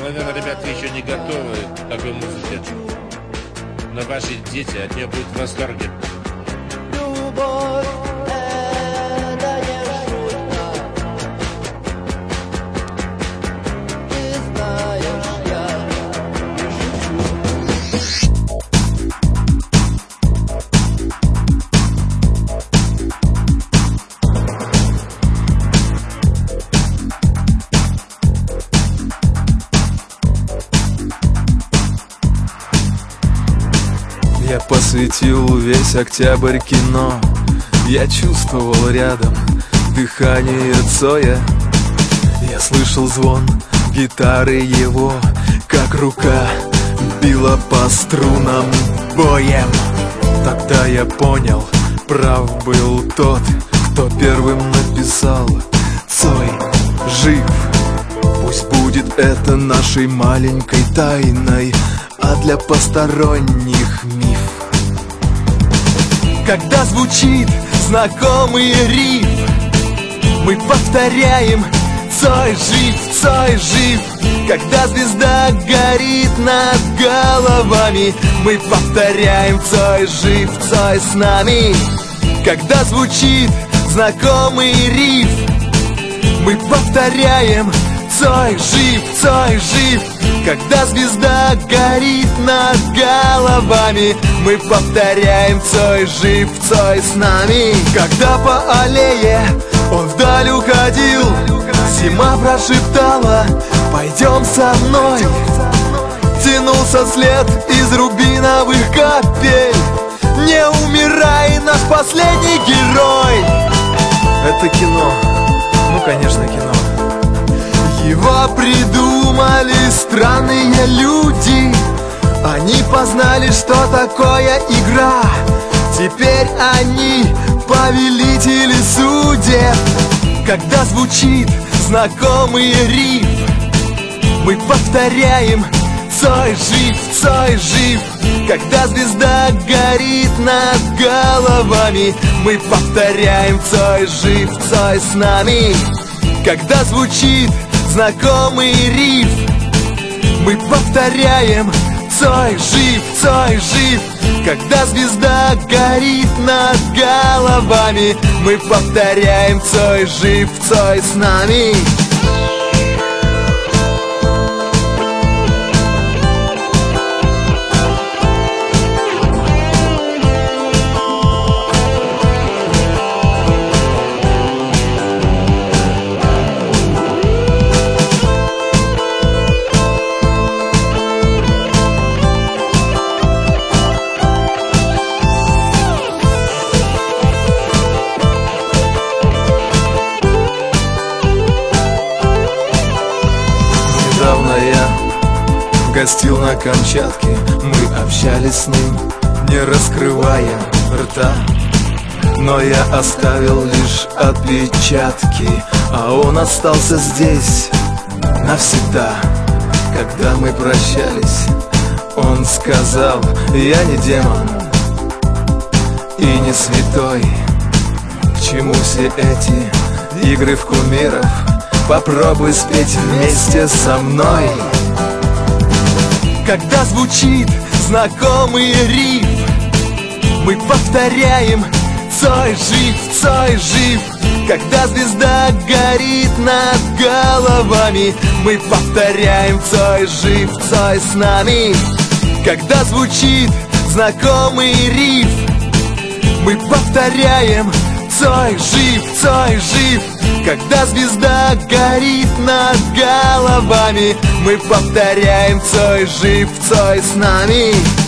наверное, ребята еще не готовы к такой музыке. Но ваши дети от нее будут в восторге. Я посвятил весь октябрь кино. Я чувствовал рядом дыхание Цоя. Я слышал звон гитары его, как рука била по струнам боем. Тогда я понял, прав был тот, кто первым написал: Цой жив. Пусть будет это нашей маленькой тайной, а для посторонних миф. Когда звучит знакомый риф, мы повторяем: Цой жив, Цой жив. Когда звезда горит над головами, мы повторяем: Цой жив, Цой с нами. Когда звучит знакомый риф, мы повторяем: Цой жив, Цой жив. Когда звезда горит над головами, мы повторяем: Цой жив, Цой с нами. Когда по аллее он вдаль уходил, зима прошептала: пойдем со мной. Тянулся след из рубиновых капель: не умирай, наш последний герой. Это кино, ну конечно кино. Его придумали странные люди. Они познали, что такое игра. Теперь они повелители судеб. Когда звучит знакомый риф, мы повторяем: Цой жив, Цой жив. Когда звезда горит над головами, мы повторяем: Цой жив, Цой с нами. Когда звучит знакомый риф, мы повторяем: Цой жив, Цой жив. Когда звезда горит над головами, мы повторяем: Цой жив, Цой с нами. Недавно я гостил на Камчатке. Мы общались с ним, не раскрывая рта. Но я оставил лишь отпечатки, а он остался здесь навсегда. Когда мы прощались, он сказал: я не демон и не святой. К чему все эти игры в кумиров? Попробуй спеть вместе со мной. Когда звучит знакомый риф, мы повторяем: Цой жив, Цой жив. Когда звезда горит над головами, мы повторяем: Цой жив, Цой с нами. Когда звучит знакомый риф, мы повторяем: Цой жив, Цой жив. Когда звезда горит над головами, мы повторяем: Цой жив, Цой с нами.